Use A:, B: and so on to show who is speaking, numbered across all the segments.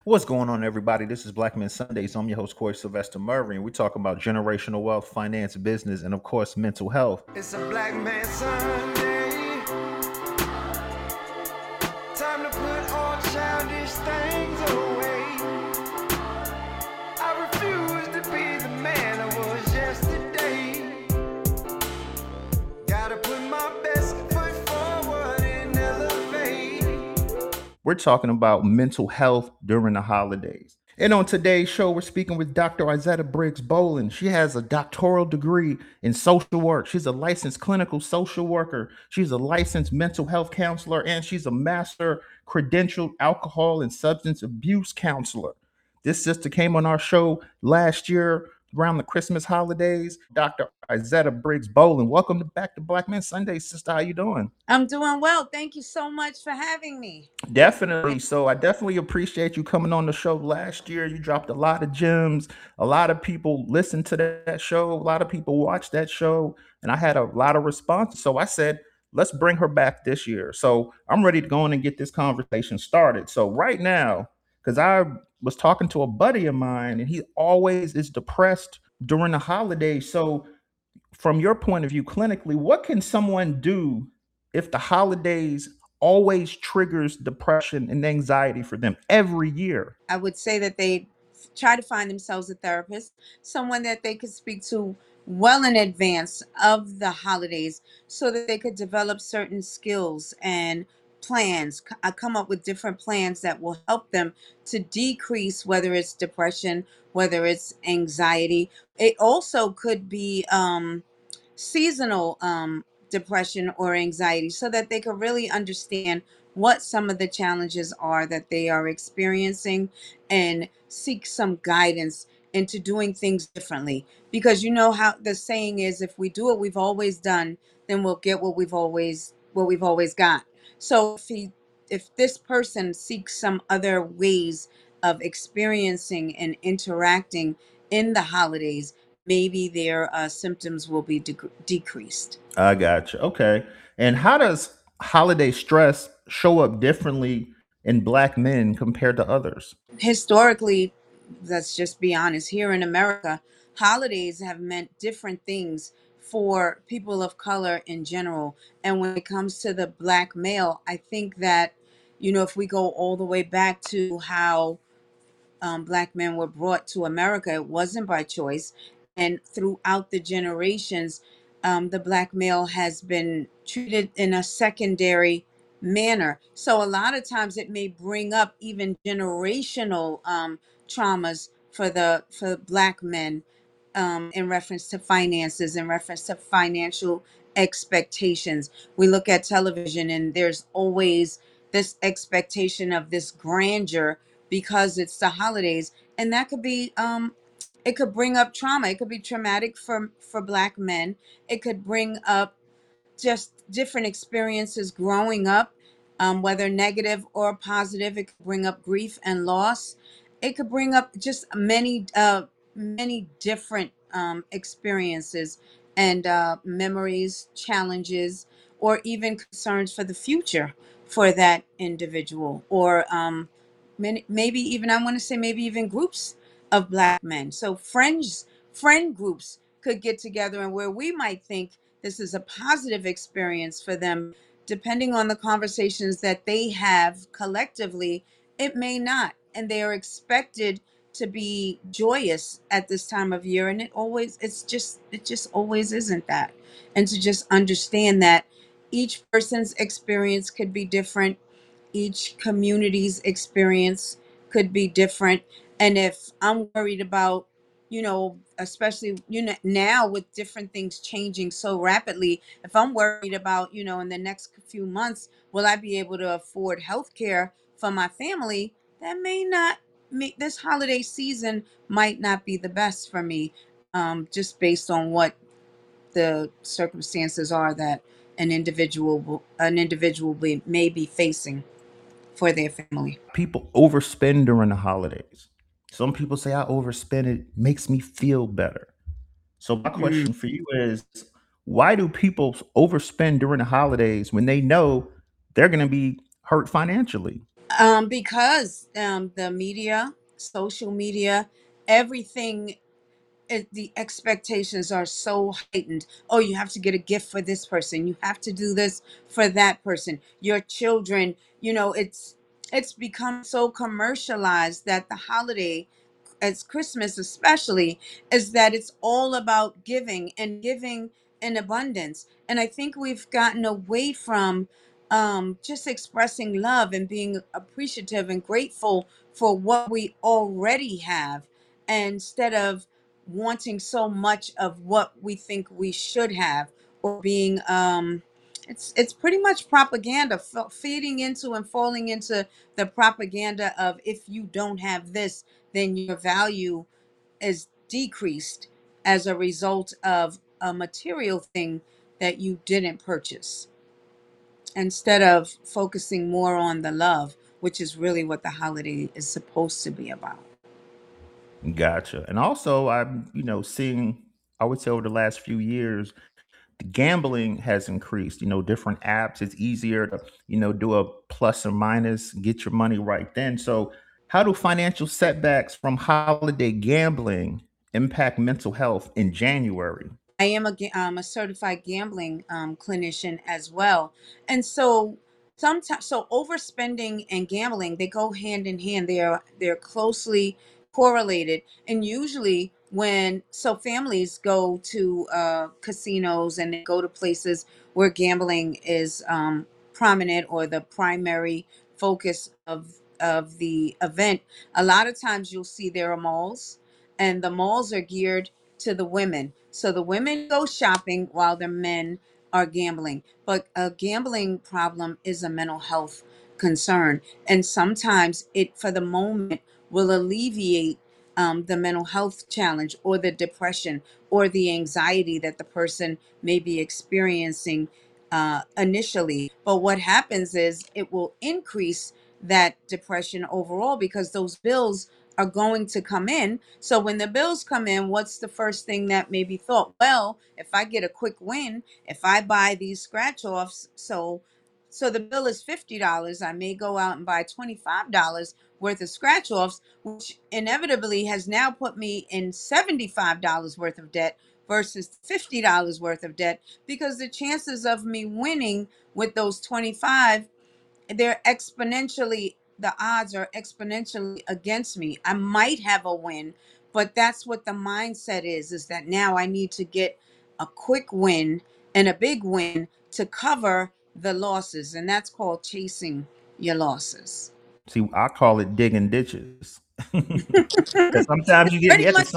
A: What's going on, everybody? This is Black Men Sundays. I'm your host, Corey Sylvester Murray, and we're talking about generational wealth, finance, business, and of course, mental health.
B: It's a Black Man Sunday. Time to put all childish things away. I refuse to be the man I was yesterday. Gotta put my best foot forward and elevate.
A: We're talking about mental health during the holidays. And on today's show, we're speaking with Dr. Izetta Briggs Boland. She has a doctoral degree in social work. She's a licensed clinical social worker. She's a licensed mental health counselor, and she's a master credentialed alcohol and substance abuse counselor. This sister came on our show last year around the Christmas holidays. Dr. Izetta Briggs Boland, welcome back to Black Men Sunday, sister. How you doing?
C: I'm doing well. Thank you so much for having me.
A: Definitely. So I definitely appreciate you coming on the show last year. You dropped a lot of gems. A lot of people listened to that show. A lot of people watched that show. And I had a lot of responses. So I said, let's bring her back this year. So I'm ready to go in and get this conversation started. So right now, because I was talking to a buddy of mine and he always is depressed during the holidays. So from your point of view, clinically, what can someone do if the holidays always triggers depression and anxiety for them every year?
C: I would say that they try to find themselves a therapist, someone that they could speak to well in advance of the holidays so that they could develop certain skills and plans, come up with different plans that will help them to decrease whether it's depression, whether it's anxiety. It also could be seasonal depression or anxiety so that they could really understand what some of the challenges are that they are experiencing and seek some guidance into doing things differently, because you know how the saying is, if we do what we've always done, then we'll get what we've always got. So if this person seeks some other ways of experiencing and interacting in the holidays, maybe their symptoms will be decreased.
A: I got you. Okay. And how does holiday stress show up differently in Black men compared to others?
C: Historically, let's just be honest, here in America, holidays have meant different things for people of color in general. And when it comes to the black male, I think that, if we go all the way back to how black men were brought to America, it wasn't by choice. And throughout the generations, the black male has been treated in a secondary manner. So a lot of times it may bring up even generational traumas for black men, in reference to finances, in reference to financial expectations. We look at television and there's always this expectation of this grandeur because it's the holidays, and that could be it could bring up trauma. It could be traumatic for black men. It could bring up just different experiences growing up, whether negative or positive. It could bring up grief and loss. It could bring up just many different experiences and memories, challenges, or even concerns for the future for that individual, or maybe even, I want to say, maybe even groups of black men. So friend groups could get together, and where we might think this is a positive experience for them, depending on the conversations that they have collectively, it may not. And they are expected to be joyous at this time of year. And it just always isn't that. And to just understand that each person's experience could be different, each community's experience could be different. And if I'm worried about, especially, now with different things changing so rapidly, if I'm worried about, in the next few months, will I be able to afford health care for my family? That may not, this holiday season might not be the best for me, just based on what the circumstances are that an individual may be facing for their family.
A: People overspend during the holidays. Some people say I overspend, it makes me feel better. So my
C: Mm.
A: question for you is, why do people overspend during the holidays when they know they're going to be hurt financially?
C: Because the media, social media, everything, the expectations are so heightened. Oh, you have to get a gift for this person. You have to do this for that person. Your children, it's become so commercialized that the holiday, as Christmas especially, is that it's all about giving and giving in abundance. And I think we've gotten away from just expressing love and being appreciative and grateful for what we already have, instead of wanting so much of what we think we should have, or being it's pretty much propaganda, feeding into and falling into the propaganda of, if you don't have this, then your value is decreased as a result of a material thing that you didn't purchase, instead of focusing more on the love, which is really what the holiday is supposed to be about.
A: Gotcha. And also, I'm, seeing, I would say over the last few years, the gambling has increased. Different apps. It's easier to, do a plus or minus, get your money right then. So, how do financial setbacks from holiday gambling impact mental health in January?
C: I am a certified gambling clinician as well, and so sometimes, so overspending and gambling, they go hand in hand. They're closely correlated, and usually when, so families go to casinos, and they go to places where gambling is prominent, or the primary focus of the event. A lot of times you'll see there are malls, and the malls are geared to the women. So the women go shopping while the men are gambling. But a gambling problem is a mental health concern. And sometimes it, for the moment, will alleviate the mental health challenge, or the depression, or the anxiety that the person may be experiencing initially. But what happens is it will increase that depression overall, because those bills are going to come in. So when the bills come in, what's the first thing that may be thought? Well, if I get a quick win, if I buy these scratch offs, so the bill is $50, I may go out and buy $25 worth of scratch offs, which inevitably has now put me in $75 worth of debt versus $50 worth of debt, because the chances of me winning with those 25, they're exponentially, the odds are exponentially against me. I might have a win, but that's what the mindset is that now I need to get a quick win and a big win to cover the losses, and that's called chasing your losses.
A: See, I call it digging ditches. Because sometimes you get,
C: Pretty
A: yeah,
C: much.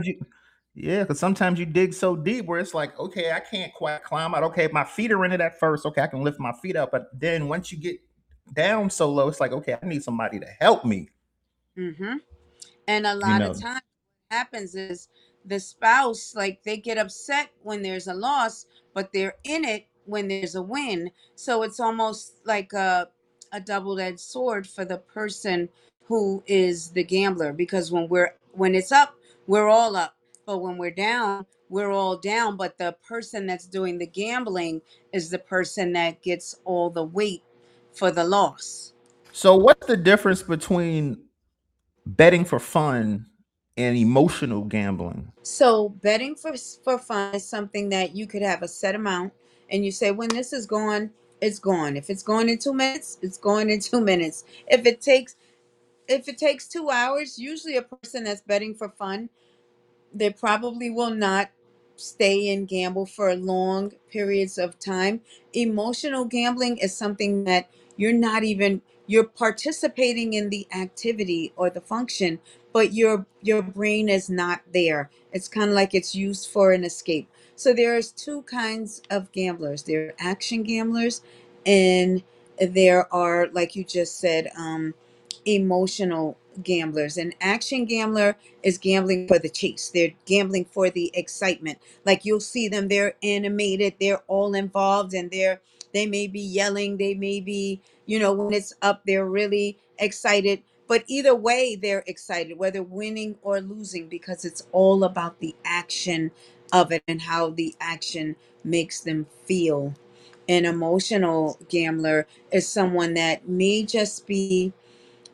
A: because sometimes you dig so deep where it's like, okay, I can't quite climb out. Okay, my feet are in it at first. Okay, I can lift my feet up. But then once you get down so low, it's like, okay, I need somebody to help me.
C: Mm-hmm. And a
A: You
C: lot of
A: know,
C: times what happens is the spouse, like, they get upset when there's a loss, but they're in it when there's a win. So it's almost like a double-edged sword for the person who is the gambler, because when it's up, we're all up. But when we're down, we're all down. But the person that's doing the gambling is the person that gets all the weight for the loss.
A: so what's the difference between betting for fun and emotional gambling?
C: So betting for fun is something that you could have a set amount, and you say, when this is gone, it's gone. If it's gone in 2 minutes, it's gone in 2 minutes. If it takes 2 hours, usually a person that's betting for fun, they probably will not stay and gamble for long periods of time. Emotional gambling is something that you're participating in the activity or the function, but your brain is not there. It's kind of like it's used for an escape. So there's two kinds of gamblers. There are action gamblers, and there are, like you just said, emotional gamblers. An action gambler is gambling for the chase. They're gambling for the excitement. Like, you'll see them, they're animated, they're all involved, and they may be yelling, they may be, when it's up, they're really excited. But either way, they're excited, whether winning or losing, because it's all about the action of it and how the action makes them feel. An emotional gambler is someone that may just be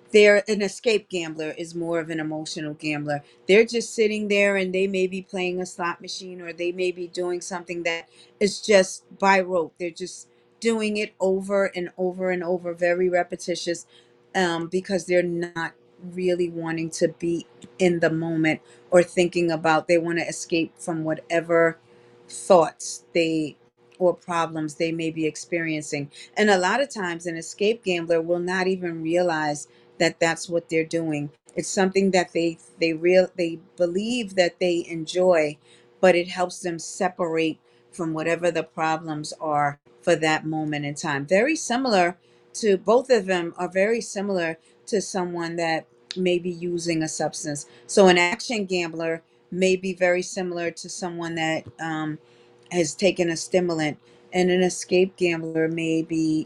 C: they're an escape gambler is more of an emotional gambler. They're just sitting there and they may be playing a slot machine, or they may be doing something that is just by rote. They're just doing it over and over and over, very repetitious, because they're not really wanting to be in the moment or thinking about, they want to escape from whatever thoughts they or problems they may be experiencing. And a lot of times an escape gambler will not even realize that that's what they're doing. It's something that they believe that they enjoy, but it helps them separate from whatever the problems are for that moment in time. Very similar to, both of them are very similar to someone that may be using a substance. So an action gambler may be very similar to someone that has taken a stimulant, and an escape gambler may be,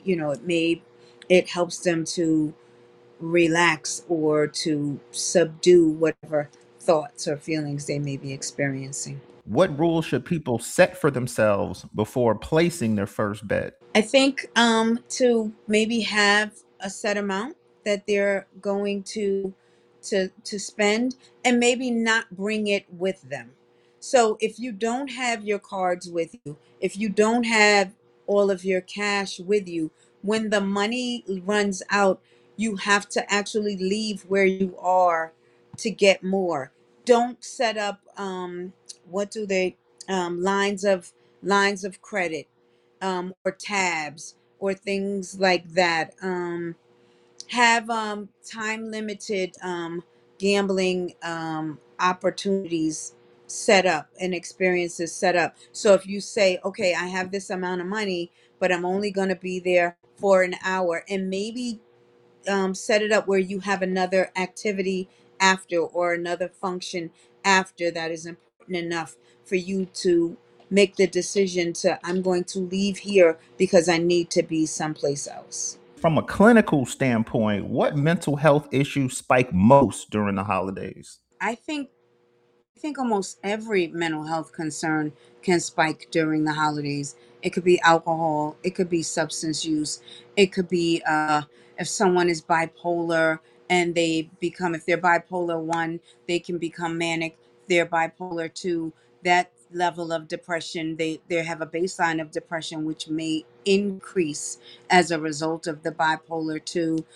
C: it helps them to relax or to subdue whatever thoughts or feelings they may be experiencing.
A: What rules should people set for themselves before placing their first bet?
C: I think to maybe have a set amount that they're going to spend, and maybe not bring it with them. So if you don't have your cards with you, if you don't have all of your cash with you, when the money runs out, you have to actually leave where you are to get more. Don't set up what do they lines of credit, or tabs or things like that. Have time limited gambling opportunities set up and experiences set up. So if you say, okay, I have this amount of money, but I'm only going to be there for an hour, and maybe set it up where you have another activity after, or another function after, that is important enough for you to make the decision to, I'm going to leave here because I need to be someplace else.
A: From a clinical standpoint, what mental health issues spike most during the holidays?
C: I think almost every mental health concern can spike during the holidays. It could be alcohol, it could be substance use, it could be if someone is bipolar and if they're bipolar 1, they can become manic. If they're bipolar 2, that level of depression, they have a baseline of depression which may increase as a result of the bipolar 2.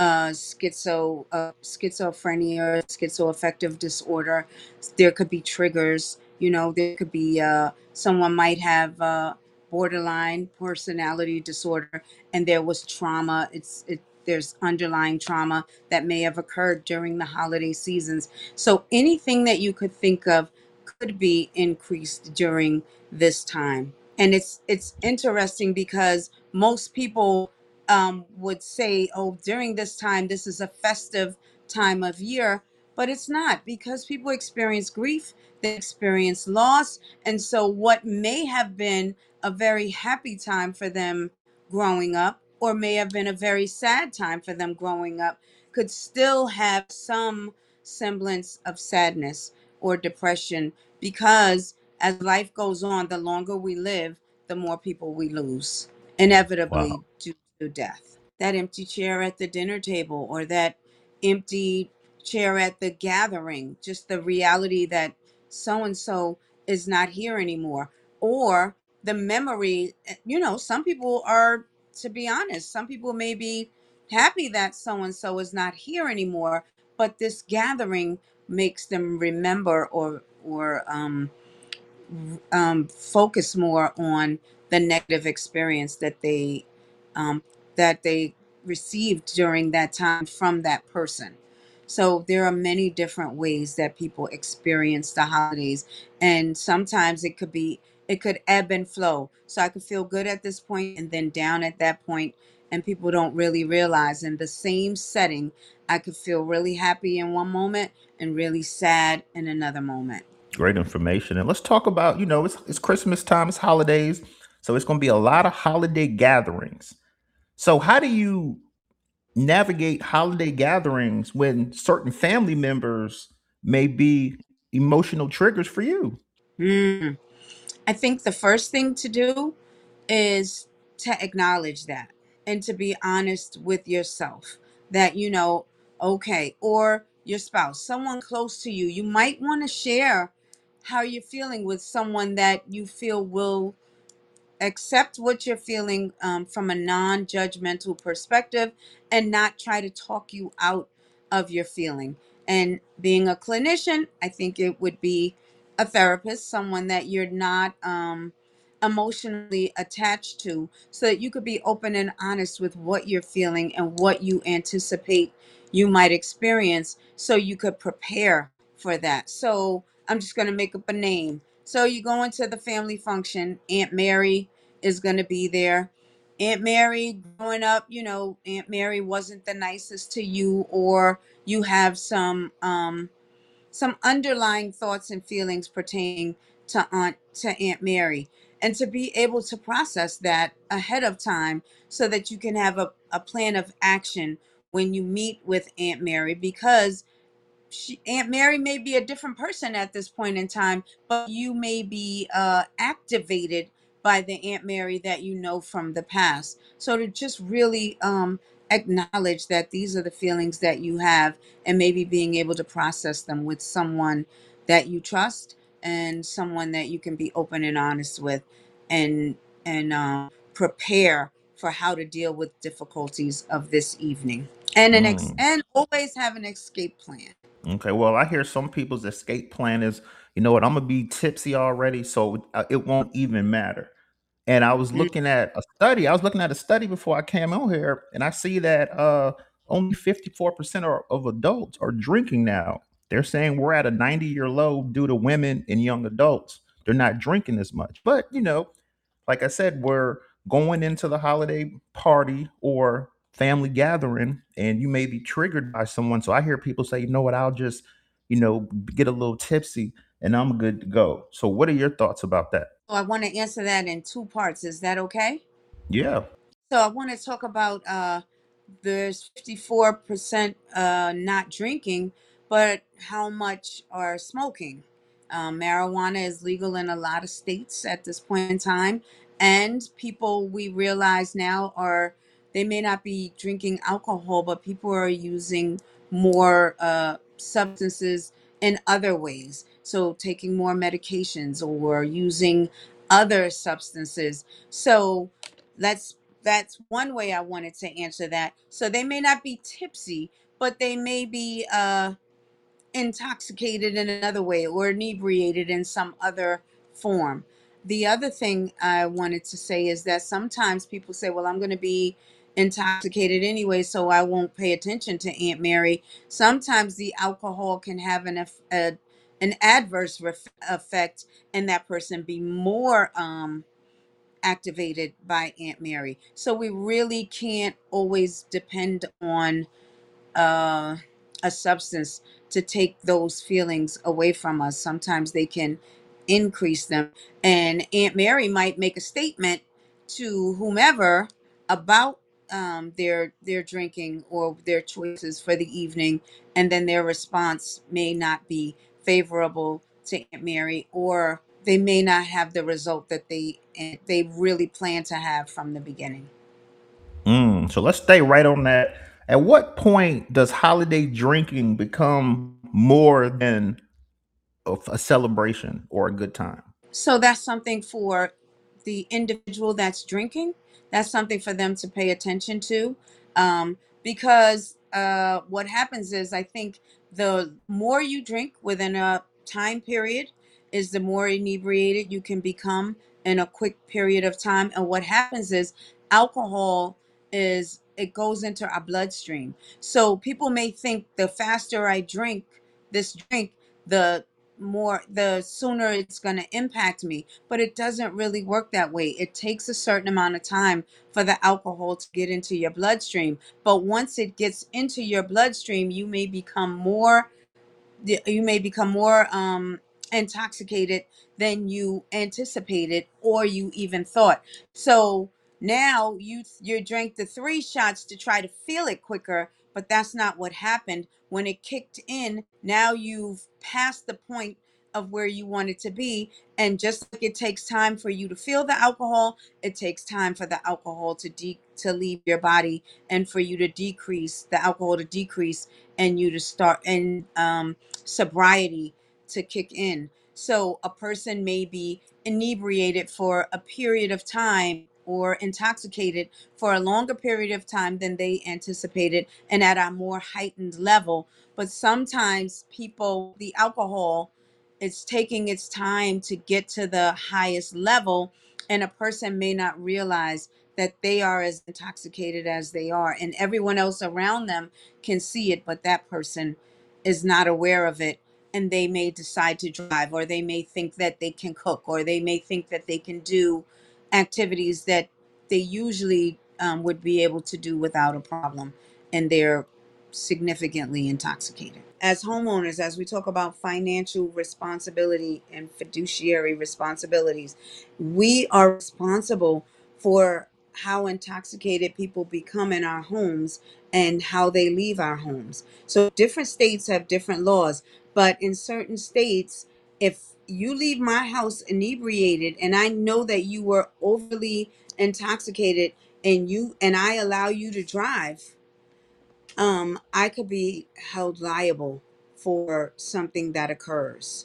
C: Schizophrenia, schizoaffective disorder, there could be triggers. There could be someone might have borderline personality disorder, and there was trauma. There's underlying trauma that may have occurred during the holiday seasons. So anything that you could think of could be increased during this time. And it's interesting because most people would say, oh, during this time, this is a festive time of year, but it's not, because people experience grief, they experience loss. And so what may have been a very happy time for them growing up, or may have been a very sad time for them growing up, could still have some semblance of sadness or depression, because as life goes on, the longer we live, the more people we lose,
A: Wow.
C: inevitably due to death. That empty chair at the dinner table, or that empty chair at the gathering, just the reality that so and so is not here anymore. Or the memory, some people are, to be honest, some people may be happy that so and so is not here anymore, but this gathering makes them remember, or focus more on the negative experience um, that they received during that time from that person. So there are many different ways that people experience the holidays, and sometimes it could ebb and flow. So I could feel good at this point and then down at that point, and people don't really realize, in the same setting, I could feel really happy in one moment and really sad in another moment.
A: Great information. And let's talk about, it's Christmas time, it's holidays. So it's going to be a lot of holiday gatherings. So, how do you navigate holiday gatherings when certain family members may be emotional triggers for you?
C: Hmm. I think the first thing to do is to acknowledge that, and to be honest with yourself that, Okay. Or your spouse, someone close to you. You might want to share how you're feeling with someone that you feel will accept what you're feeling, from a non-judgmental perspective, and not try to talk you out of your feeling. And being a clinician, I think it would be a therapist, someone that you're not emotionally attached to, so that you could be open and honest with what you're feeling and what you anticipate you might experience, so you could prepare for that. So I'm just going to make up a name. So you go into the family function. Aunt Mary is going to be there. Aunt Mary, growing up, Aunt Mary wasn't the nicest to you, or you have some underlying thoughts and feelings pertaining to Aunt Mary, and to be able to process that ahead of time, so that you can have a plan of action when you meet with Aunt Mary, because Aunt Mary may be a different person at this point in time, but you may be activated by the Aunt Mary that you know from the past. So to just really acknowledge that these are the feelings that you have, and maybe being able to process them with someone that you trust, and someone that you can be open and honest with, and prepare for how to deal with difficulties of this evening, and
A: Mm.
C: and always have an escape plan.
A: Okay, well, I hear some people's escape plan is, you know what, I'm gonna be tipsy already, so it won't even matter. And I was
C: Mm.
A: looking at a study. I was looking at a study before I came on here, and I see that only 54% of adults are drinking now. They're saying we're at a 90-year low due to women and young adults. They're not drinking as much. But, like I said, we're going into the holiday party or family gathering, and you may be triggered by someone. So I hear people say, you know what, I'll just, get a little tipsy and I'm good to go. So, what are your thoughts about that?
C: So I want to answer that in two parts. Is that okay?
A: Yeah.
C: So I want to talk about there's 54% not drinking, but how much are smoking? Marijuana is legal in a lot of states at this point in time, and people, we realize now, are they may not be drinking alcohol, but people are using more substances in other ways. So taking more medications or using other substances. So let's that's one way I wanted to answer that. So they may not be tipsy, but they may be intoxicated in another way, or inebriated in some other form. The other thing I wanted to say is that sometimes people say, well, I'm going to be intoxicated anyway, so I won't pay attention to Aunt Mary. Sometimes the alcohol can have an adverse effect, and that person be more activated by Aunt Mary. So we really can't always depend on uh, a substance to take those feelings away from us. Sometimes they can increase them. And Aunt Mary might make a statement to whomever about their drinking or their choices for the evening, and then their response may not be favorable to Aunt Mary, or they may not have the result that they really plan to have from the beginning.
A: So let's stay right on that. At what point does holiday drinking become more than a celebration or a good time?
C: So that's something for the individual that's drinking. That's something for them to pay attention to. Because what happens is, I think the more you drink within a time period, is the more inebriated you can become in a quick period of time. And what happens is, alcohol it goes into our bloodstream. So people may think the faster I drink this drink, the the sooner it's going to impact me, but it doesn't really work that way. It takes a certain amount of time for the alcohol to get into your bloodstream, but once it gets into your bloodstream, you may become more intoxicated than you anticipated or you even thought. So now you drank the three shots to try to feel it quicker, but that's not what happened when it kicked in. Now you've passed the point of where you want it to be. And just like it takes time for you to feel the alcohol, it takes time for the alcohol to leave your body, and for you to decrease the alcohol to decrease, and you to start, and sobriety to kick in. So a person may be inebriated for a period of time, or intoxicated for a longer period of time than they anticipated, and at a more heightened level. But sometimes people, the alcohol, it's taking its time to get to the highest level, and a person may not realize that they are as intoxicated as they are, and everyone else around them can see it, but that person is not aware of it. And they may decide to drive, or they may think that they can cook, or they may think that they can do activities that they usually would be able to do without a problem, and they're significantly intoxicated. As homeowners, as we talk about financial responsibility and fiduciary responsibilities, we are responsible for how intoxicated people become in our homes and how they leave our homes. So different states have different laws, but in certain states, if you leave my house inebriated and I know that you were overly intoxicated, and I allow you to drive, I could be held liable for something that occurs,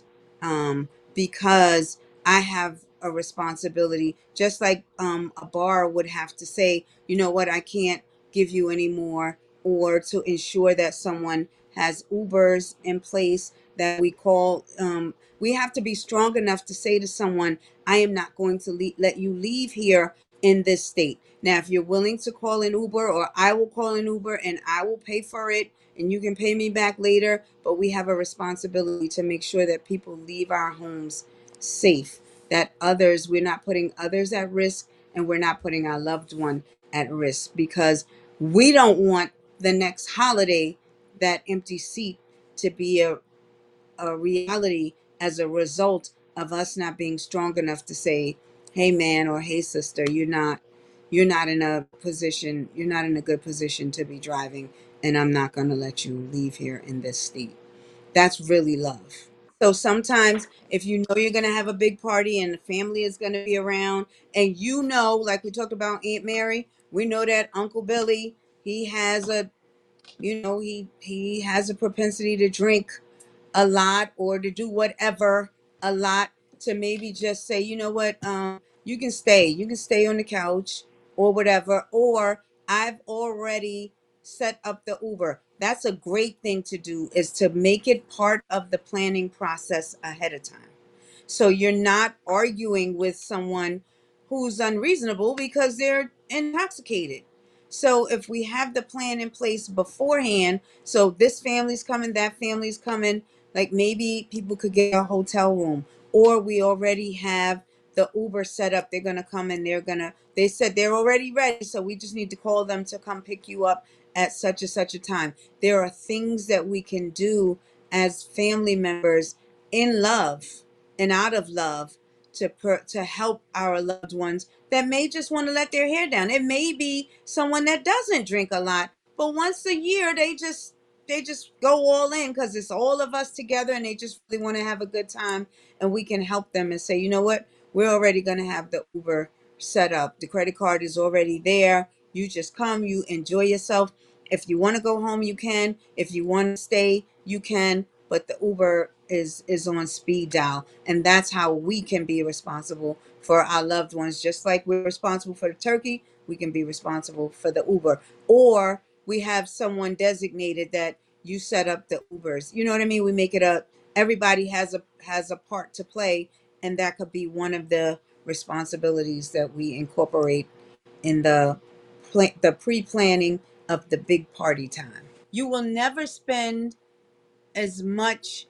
C: because I have a responsibility, just like a bar would have to say, you know what, I can't give you any more, or to ensure that someone has Ubers in place that we call. We have to be strong enough to say to someone, I am not going to let you leave here in this state. Now, if you're willing to call an Uber, or I will call an Uber and I will pay for it, and you can pay me back later, but we have a responsibility to make sure that people leave our homes safe, that others, we're not putting others at risk, and we're not putting our loved one at risk, because we don't want the next holiday, that empty seat, to be a reality as a result of us not being strong enough to say, hey man, or hey sister, you're not in a position, you're not in a good position to be driving, and I'm not going to let you leave here in this state. That's really love. So sometimes if you know you're going to have a big party and the family is going to be around, and you know, like we talked about Aunt Mary, we know that Uncle Billy, he has a, he has a propensity to drink a lot, or to do whatever a lot, to maybe just say, you know what, you can stay on the couch, or whatever, or I've already set up the Uber. That's a great thing to do, is to make it part of the planning process ahead of time, so you're not arguing with someone who's unreasonable because they're intoxicated. So if we have the plan in place beforehand, so this family's coming, that family's coming, like maybe people could get a hotel room, or we already have the Uber set up. They're going to come, and they said they're already ready. So we just need to call them to come pick you up at such and such a time. There are things that we can do as family members, in love and out of love, to help our loved ones that may just want to let their hair down. It may be someone that doesn't drink a lot, but once a year they just go all in because it's all of us together, and they just really want to have a good time, and we can help them and say, you know what, we're already going to have the Uber set up. The credit card is already there. You just come, you enjoy yourself. If you want to go home, you can. If you want to stay, you can. But the Uber is on speed dial, and that's how we can be responsible for our loved ones. Just like we're responsible for the turkey, we can be responsible for the Uber. Or we have someone designated that you set up the Ubers. You know what I mean? We make it up. Everybody has a part to play, and that could be one of the responsibilities that we incorporate in the pre-planning of the big party time. You will never spend as much,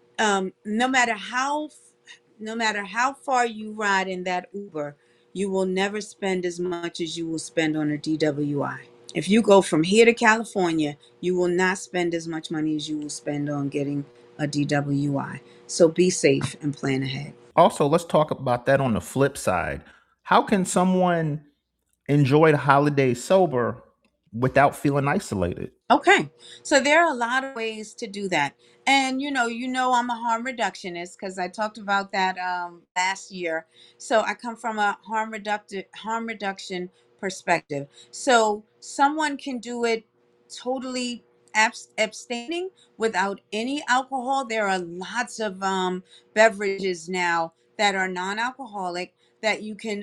C: no matter how far you ride in that Uber, you will never spend as much as you will spend on a DWI. If you go from here to California, you will not spend as much money as you will spend on getting a DWI. So be safe and plan ahead.
A: Also, let's talk about that on the flip side. How can someone enjoy the holidays sober without feeling isolated.
C: Okay. So there are a lot of ways to do that. And I'm a harm reductionist because I talked about that last year. So I come from a harm reduction perspective. So someone can do it totally abstaining without any alcohol. There are lots of beverages now that are non-alcoholic that you can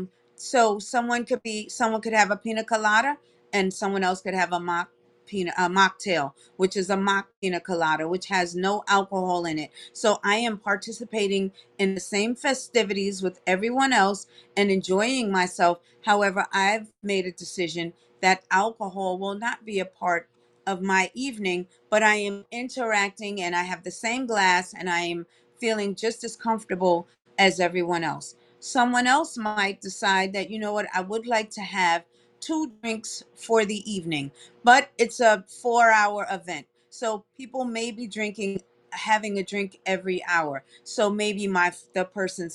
C: so someone could have a pina colada and someone else could have a mocktail, which is a mock pina colada, which has no alcohol in it. So I am participating in the same festivities with everyone else and enjoying myself. However, I've made a decision that alcohol will not be a part of my evening, but I am interacting and I have the same glass and I am feeling just as comfortable as everyone else. Someone else might decide that, you know what, I would like to have two drinks for the evening, but it's a 4 hour event. So people may be having a drink every hour. So maybe the person's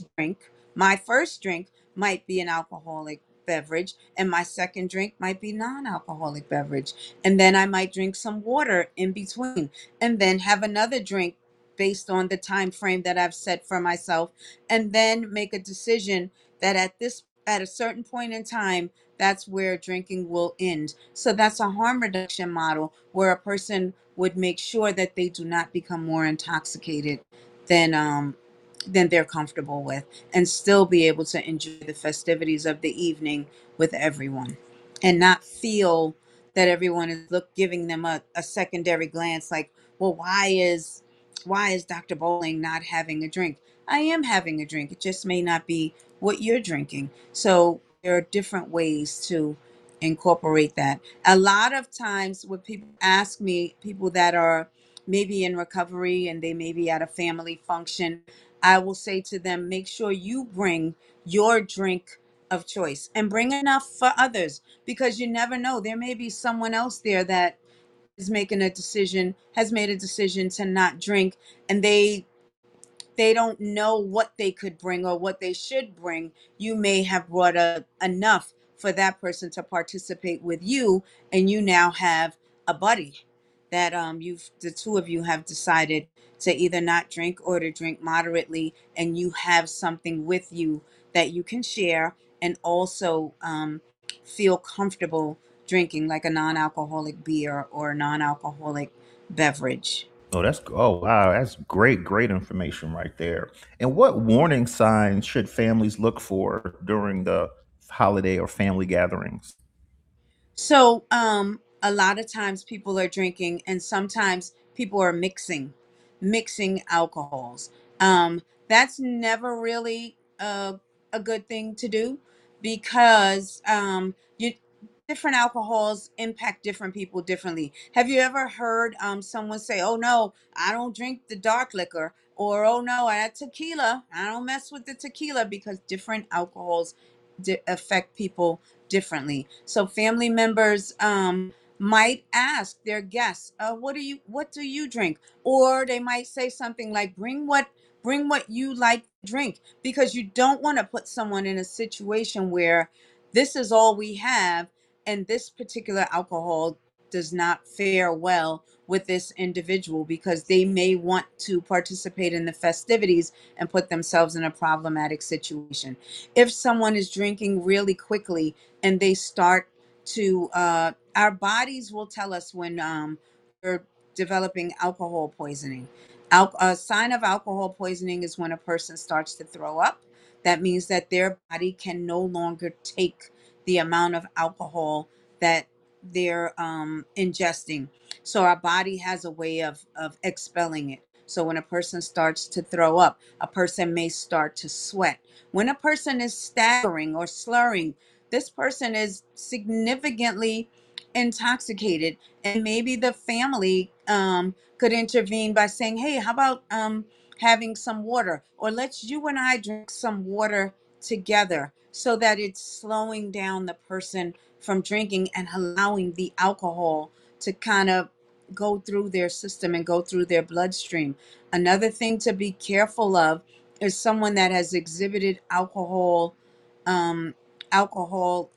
C: my first drink might be an alcoholic beverage, and my second drink might be non-alcoholic beverage. And then I might drink some water in between, and then have another drink based on the time frame that I've set for myself, and then make a decision that at a certain point in time, that's where drinking will end. So that's a harm reduction model where a person would make sure that they do not become more intoxicated than um than they're comfortable with, and still be able to enjoy the festivities of the evening with everyone and not feel that everyone is giving them a secondary glance like, well, why is Dr. Bowling not having a drink? I am having a drink. It just may not be what you're drinking. So there are different ways to incorporate that. A lot of times when people ask me, people that are maybe in recovery and they may be at a family function, I will say to them, make sure you bring your drink of choice and bring enough for others, because you never know. There may be someone else there that has made a decision to not drink, and they don't know what they could bring or what they should bring. You may have brought enough for that person to participate with you, and you now have a buddy that the two of you have decided to either not drink or to drink moderately, and you have something with you that you can share and also feel comfortable drinking, like a non-alcoholic beer or a non-alcoholic beverage.
A: Oh wow, that's great information right there. And what warning signs should families look for during the holiday or family gatherings?
C: So, a lot of times people are drinking, and sometimes people are mixing alcohols. That's never really a good thing to do, because different alcohols impact different people differently. Have you ever heard someone say, "Oh no, I don't drink the dark liquor," or "Oh no, that tequila, I don't mess with the tequila," because different alcohols affect people differently. So family members might ask their guests, what do you drink?" Or they might say something like, bring what you like to drink, because you don't want to put someone in a situation where this is all we have, and this particular alcohol does not fare well with this individual, because they may want to participate in the festivities and put themselves in a problematic situation. If someone is drinking really quickly and they start to our bodies will tell us when we're developing alcohol poisoning. A sign of alcohol poisoning is when a person starts to throw up. That means that their body can no longer take the amount of alcohol that they're ingesting. So our body has a way of expelling it. So when a person starts to throw up, a person may start to sweat. When a person is staggering or slurring, this person is significantly intoxicated, and maybe the family could intervene by saying, "Hey, how about having some water, or let's you and I drink some water together," so that it's slowing down the person from drinking and allowing the alcohol to kind of go through their system and go through their bloodstream. Another thing to be careful of is someone that has exhibited um, alcohol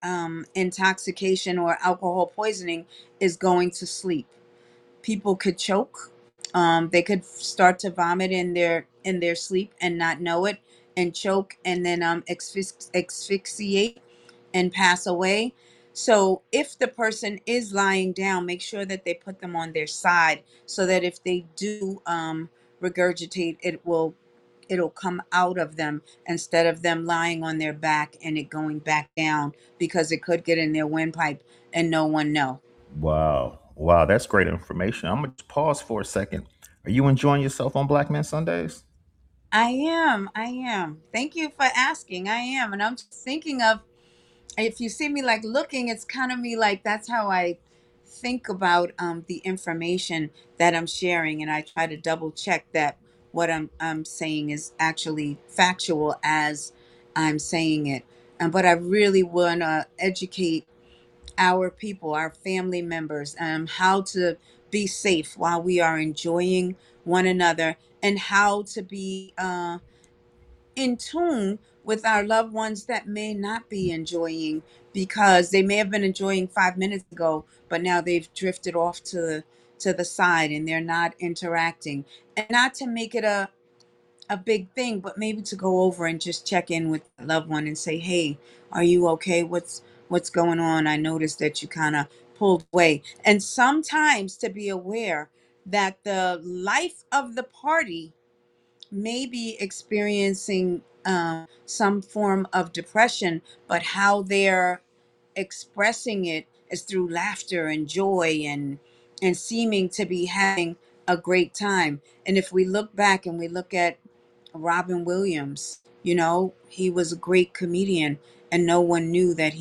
C: intoxication or alcohol poisoning is going to sleep. People could choke. They could start to vomit in their sleep and not know it, and choke, and then asphyxiate and pass away. So if the person is lying down, make sure that they put them on their side so that if they do regurgitate, it'll come out of them instead of them lying on their back and it going back down, because it could get in their windpipe and no one know.
A: Wow. Wow, that's great information. I'm gonna just pause for a second. Are you enjoying yourself on Black Men Sundays?
C: I am. I am. Thank you for asking. I am. And I'm just thinking of, if you see me like looking, it's kind of me like that's how I think about the information that I'm sharing, and I try to double check that what I'm saying is actually factual as I'm saying it. But I really want to educate our people, our family members, how to be safe while we are enjoying one another, and how to be in tune with our loved ones that may not be enjoying, because they may have been enjoying 5 minutes ago, but now they've drifted off to the side and they're not interacting. And not to make it a big thing, but maybe to go over and just check in with the loved one and say, "Hey, are you okay? What's going on? I noticed that you kind of pulled away." And sometimes to be aware that the life of the party may be experiencing some form of depression, but how they're expressing it is through laughter and joy, and seeming to be having a great time. And if we look back and we look at Robin Williams, he was a great comedian, and no one knew that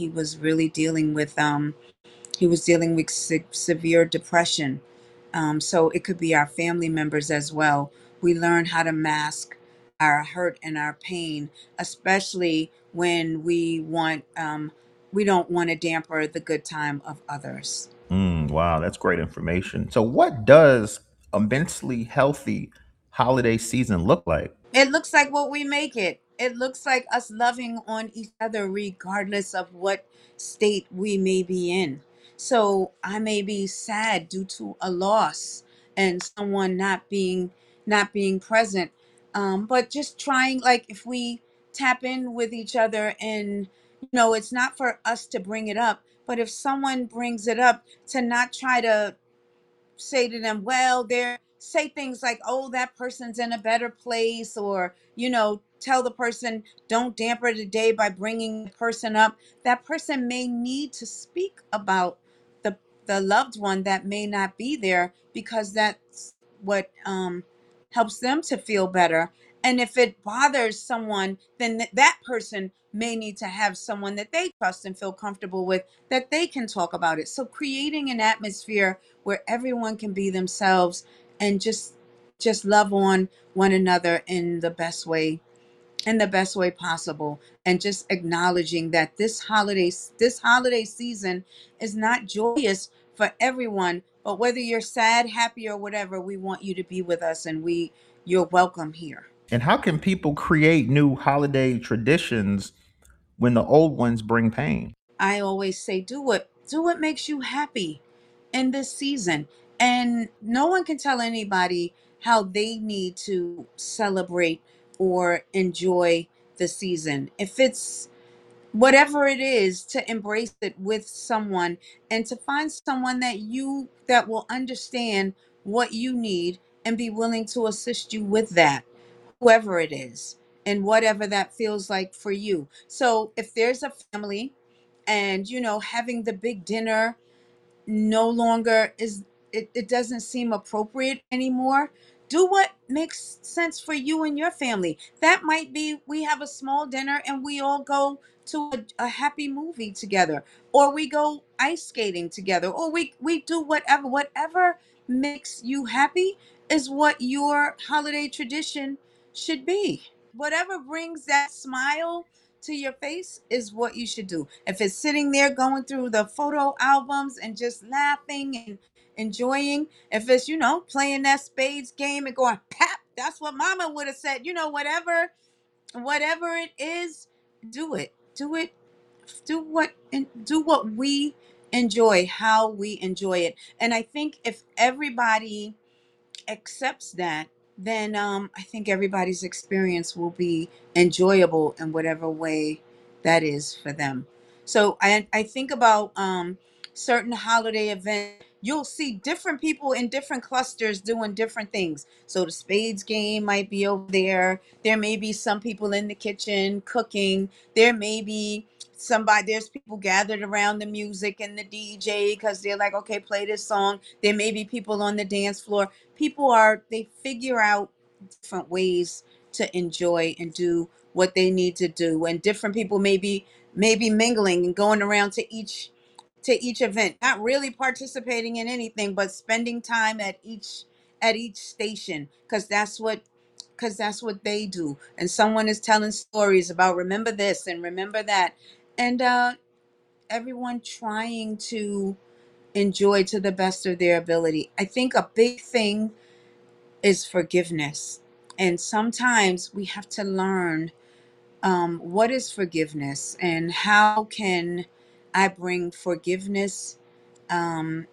C: he was dealing with severe depression. So it could be our family members as well. We learn how to mask our hurt and our pain, especially when we don't want to damper the good time of others.
A: Wow, that's great information. So, what does a mentally healthy holiday season look like?
C: It looks like what we make it. It looks like us loving on each other regardless of what state we may be in. So I may be sad due to a loss and someone not being present. But just trying, like, if we tap in with each other, and it's not for us to bring it up, but if someone brings it up, to not try to say to them, well, they're say things like, oh, that person's in a better place, or tell the person, don't damper the day by bringing the person up. That person may need to speak about the loved one that may not be there, because that's what helps them to feel better. And if it bothers someone, then that person may need to have someone that they trust and feel comfortable with, that they can talk about it. So creating an atmosphere where everyone can be themselves, and just love on one another in the best way possible, and just acknowledging that this holiday season is not joyous for everyone, but whether you're sad, happy, or whatever, we want you to be with us, and you're welcome here.
A: And how can people create new holiday traditions when the old ones bring pain?
C: I always say, do what makes you happy in this season. And no one can tell anybody how they need to celebrate or enjoy the season. If it's whatever it is, to embrace it with someone, and to find someone that will understand what you need and be willing to assist you with that, whoever it is, and whatever that feels like for you. So if there's a family, and having the big dinner no longer is, it doesn't seem appropriate anymore, do what makes sense for you and your family. That might be, we have a small dinner and we all go to a happy movie together, or we go ice skating together, or we do whatever makes you happy is what your holiday tradition should be. Whatever brings that smile to your face is what you should do. If it's sitting there going through the photo albums and just laughing and enjoying, if it's, playing that spades game and going, pap, that's what mama would have said, whatever it is, do it. Do it do what we enjoy, how we enjoy it. And I think if everybody accepts that, then I think everybody's experience will be enjoyable in whatever way that is for them. So I think about certain holiday events. You'll see different people in different clusters doing different things. So the spades game might be over there. There may be some people in the kitchen cooking. There may be there's people gathered around the music and the DJ because they're like, okay, play this song. There may be people on the dance floor. They figure out different ways to enjoy and do what they need to do, and different people maybe mingling and going around to each event, not really participating in anything but spending time at each station, because that's what they do. And someone is telling stories about remember this and remember that, and everyone trying to enjoy to the best of their ability. I think a big thing is forgiveness. And sometimes we have to learn what is forgiveness and how can I bring forgiveness um,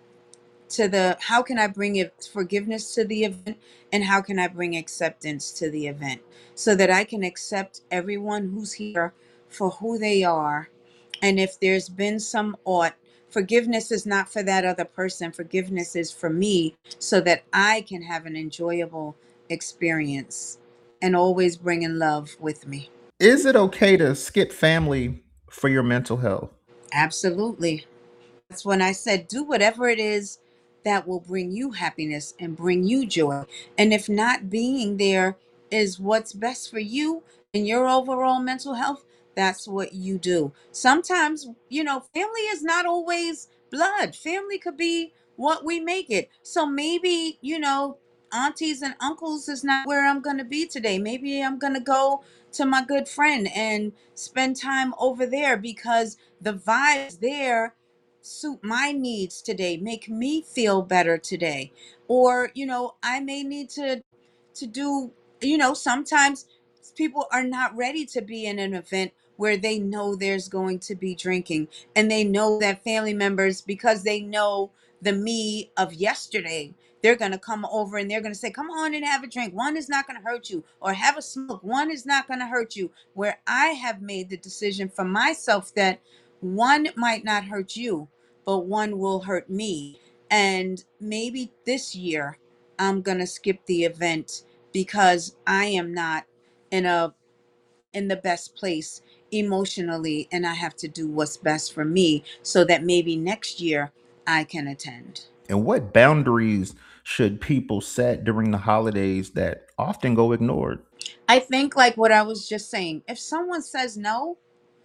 C: how can I bring forgiveness to the event, and how can I bring acceptance to the event so that I can accept everyone who's here for who they are. And if there's been some ought, forgiveness is not for that other person. Forgiveness is for me so that I can have an enjoyable experience and always bringing love with me.
A: Is it okay to skip family for your mental health?
C: Absolutely. That's when I said, do whatever it is that will bring you happiness and bring you joy. And if not being there is what's best for you and your overall mental health, that's what you do. Sometimes, family is not always blood. Family could be what we make it. So maybe, aunties and uncles is not where I'm going to be today. Maybe I'm going to go to my good friend and spend time over there because the vibes there suit my needs today, make me feel better today. Or I may need to do, sometimes people are not ready to be in an event where they know there's going to be drinking, and they know that family members, because they know the me of yesterday, they're going to come over and they're going to say, come on and have a drink, one is not going to hurt you, or have a smoke, one is not going to hurt you. Where I have made the decision for myself that one might not hurt you, but one will hurt me. And maybe this year I'm going to skip the event because I am not in a in the best place emotionally, and I have to do what's best for me so that maybe next year I can attend.
A: And what boundaries should people set during the holidays that often go ignored?
C: I think like what I was just saying, if someone says no,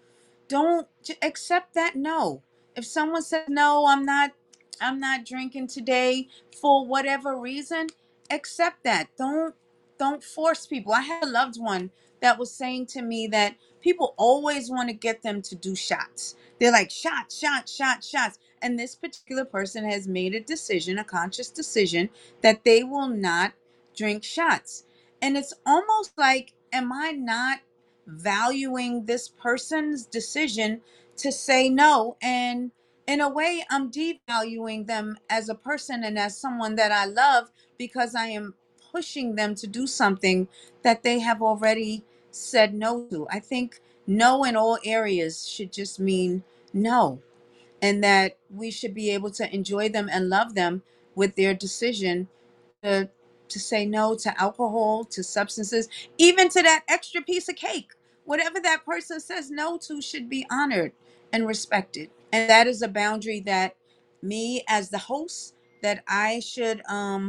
C: don't accept that no. If someone says no, I'm not drinking today for whatever reason, accept that. Don't force people. I had a loved one that was saying to me that people always want to get them to do shots. They're like shots, shots, shots, shots. And this particular person has made a decision, a conscious decision, that they will not drink shots. And it's almost like, am I not valuing this person's decision to say no? And in a way, I'm devaluing them as a person and as someone that I love, because I am pushing them to do something that they have already said no to. I think no in all areas should just mean no, and that we should be able to enjoy them and love them with their decision to to say no to alcohol, to substances, even to that extra piece of cake. Whatever that person says no to should be honored and respected. And that is a boundary that me as the host, that I should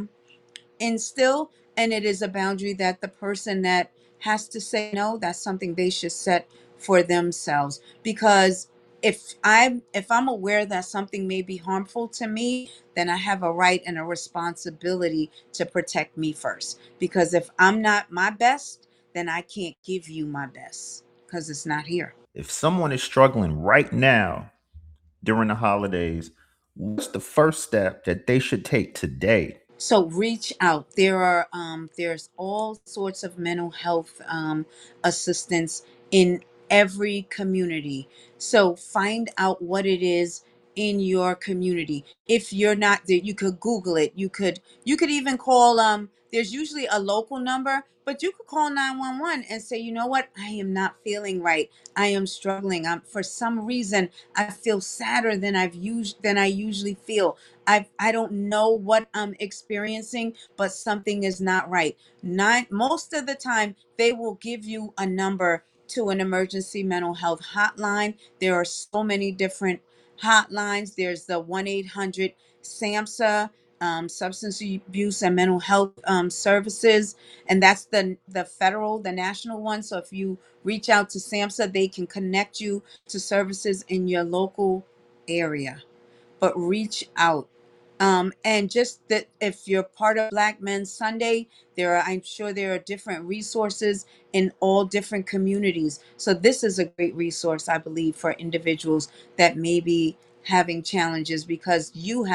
C: instill. And it is a boundary that the person that has to say no, that's something they should set for themselves. Because if I'm aware that something may be harmful to me, then I have a right and a responsibility to protect me first. Because if I'm not my best, then I can't give you my best because it's not here.
A: If someone is struggling right now during the holidays, what's the first step that they should take today?
C: So reach out. There's all sorts of mental health assistance in every community. So find out what it is in your community. If you're not there, you could Google it. You could even call there's usually a local number, but you could call 911 and say, you know what, I am not feeling right. I am struggling. I'm for some reason I feel sadder than I usually feel. I don't know what I'm experiencing, but something is not right. Most of the time they will give you a number to an emergency mental health hotline. There are so many different hotlines. There's the 1-800 SAMHSA, substance abuse and mental health services, and that's the national one. So if you reach out to SAMHSA, they can connect you to services in your local area, but reach out. And just that if you're part of Black Men's Sunday, I'm sure there are different resources in all different communities. So this is a great resource, I believe, for individuals that may be having challenges, because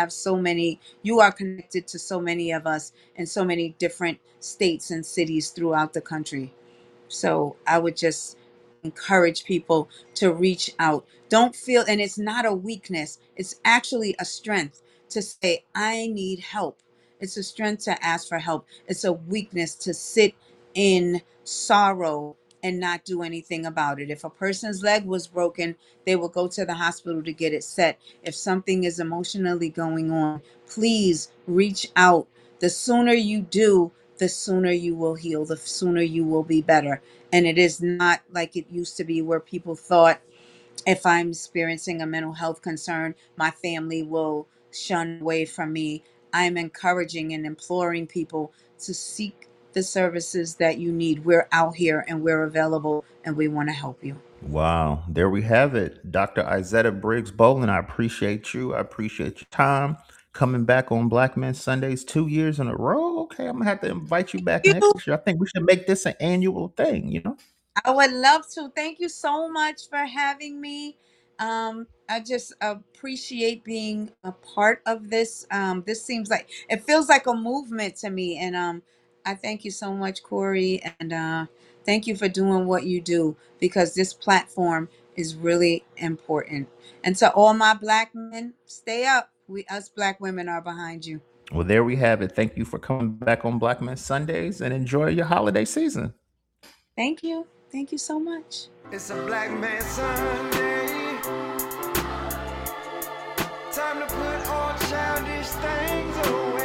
C: you are connected to so many of us in so many different states and cities throughout the country. So I would just encourage people to reach out. Don't feel, and it's not a weakness, it's actually a strength to say, I need help. It's a strength to ask for help. It's a weakness to sit in sorrow and not do anything about it. If a person's leg was broken, they will go to the hospital to get it set. If something is emotionally going on, please reach out. The sooner you do, the sooner you will heal, the sooner you will be better. And it is not like it used to be, where people thought, if I'm experiencing a mental health concern, my family will shun away from me. I'm encouraging and imploring people to seek the services that you need. We're out here and we're available and we want to help you.
A: Wow, there we have it. Dr. Izetta Briggs Boland, I appreciate you. I appreciate your time coming back on Black Men Sundays 2 years in a row. Okay, I'm gonna have to invite you back
C: You.
A: next year. I think we should make this an annual thing, you know?
C: I would love to. Thank you so much for having me. I just appreciate being a part of this. This seems like it feels like a movement to me, and I thank you so much, Corey, and thank you for doing what you do, because this platform is really important. And to all my Black men, stay up. Us Black women are behind you.
A: Well, there we have it. Thank you for coming back on Black Men Sundays and enjoy your holiday season.
C: Thank you. Thank you so much.
B: It's a Black Man Sunday. Time to put all childish things away.